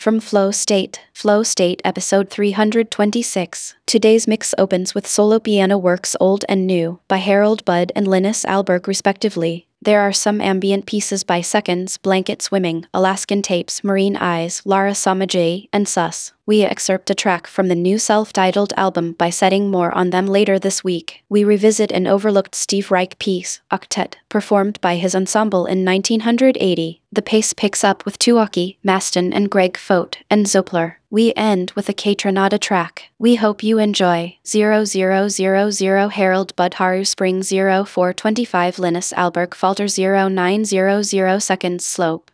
From Flow State episode 326. Today's mix opens with solo piano works Old and New by Harold Budd and Linus Alberg respectively. There are some ambient pieces by Seconds, Blanket Swimming, Alaskan Tapes, Marine Eyes, Lara Samajay, and Sus. We excerpt a track from the new self-titled album by Setting. More on them later this week. We revisit an overlooked Steve Reich piece, Octet, performed by his ensemble in 1980. The pace picks up with Tuaki, Maston and Greg Fote, and Zopler. We end with a K-Tranada track. We hope you enjoy. 0000 Harold Budd Haru Spring 0425 Linus Alberg Falter 0900 Seconds Slope.